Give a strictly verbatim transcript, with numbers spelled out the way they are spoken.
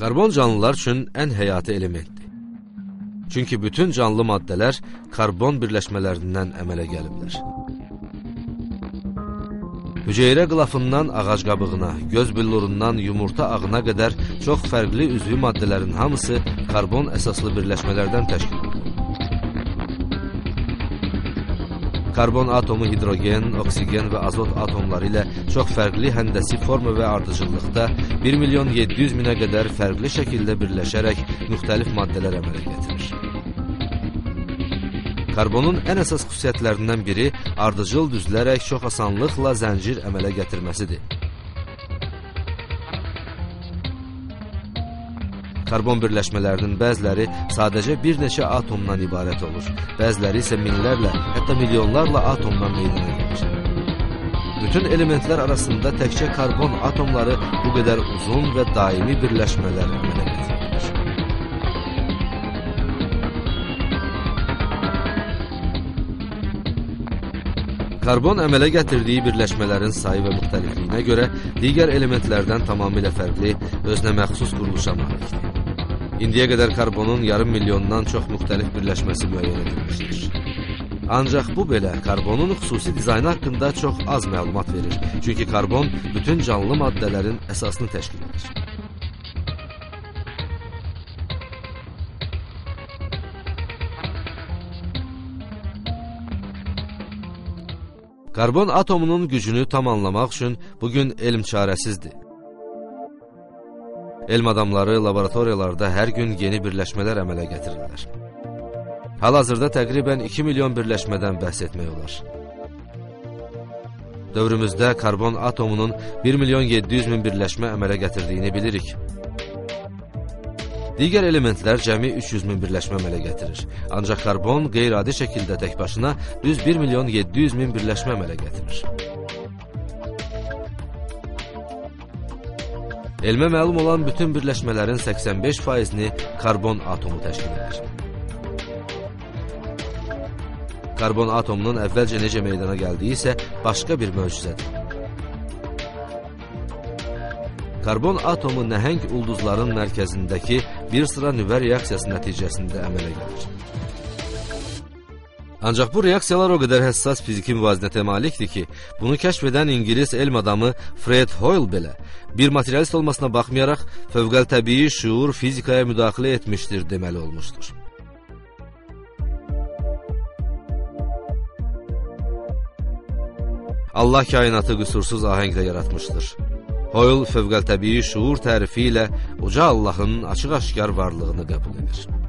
Karbon canlılar üçün ən həyati elementdir. Çünki bütün canlı maddələr karbon birləşmələrindən əmələ gəlirlər. Hüceyrə qılafından ağac qabığına, göz billurundan yumurta ağına qədər çox fərqli üzvü maddələrin hamısı karbon əsaslı birləşmələrdən təşkil edilir. Karbon atomu hidrogen, oksigen və azot atomları ilə çox fərqli həndəsi forma və ardıcıllıqda bir milyon yeddi yüz minə qədər fərqli şəkildə birləşərək müxtəlif maddələr əmələ gətirir. Karbonun ən əsas xüsusiyyətlərindən biri ardıcıl düzülərək çox asanlıqla zəncir əmələ gətirməsidir. Karbon birləşmələrinin bəziləri sadəcə bir neçə atomdan ibarət olur, bəziləri isə minlərlə, hətta milyonlarla atomdan meydana gəlir. Bütün elementlər arasında təkcə karbon atomları bu qədər uzun və daimi birləşmələr əmələ gətirir. Karbon əmələ gətirdiyi birləşmələrin sayı və müxtəlifliyinə görə digər elementlərdən tamamilə fərqli, özünə məxsus quruluşa malikdir. İndiyə qədər karbonun yarım milyondan çox müxtəlif birləşməsi müəyyən edilmişdir. Ancaq bu belə karbonun xüsusi dizaynı haqqında çox az məlumat verir. Çünki karbon bütün canlı maddələrin əsasını təşkil edir. Karbon atomunun gücünü tam anlamaq üçün bugün elm çarəsizdir. Elm adamları laboratoriyalarda hər gün yeni birləşmələr əmələ gətirirlər. Hal-hazırda təqribən iki milyon birləşmədən bəhs etmək olar. Dövrümüzdə karbon atomunun bir milyon yeddi yüz min birləşmə əmələ gətirdiyini bilirik. Digər elementlər cəmi üç yüz min birləşmə əmələ gətirir. Ancaq karbon qeyri-adi şəkildə tək başına düz bir milyon yeddi yüz min birləşmə əmələ gətirir. Elmə məlum olan bütün birləşmələrin səksən beş faizini karbon atomu təşkil edir. Karbon atomunun əvvəlcə necə meydana gəldiyi isə başqa bir möcüzədir. Karbon atomu nəhəng ulduzların mərkəzindəki bir sıra nüvə reaksiyası nəticəsində əmələ gəlir. Ancaq bu reaksiyalar o qədər həssas fiziki müvazinətə malikdir ki, bunu kəşf edən İngilis elm adamı Fred Hoyle belə bir materialist olmasına baxmayaraq fövqəltəbii şuur fizikaya müdaxilə etmişdir deməli olmuşdur. Allah kainatı qüsursuz ahəngdə yaratmışdır. Hoyle fövqəltəbii şuur tərifi ilə uca Allahın açıq-aşkar varlığını qəbul edir.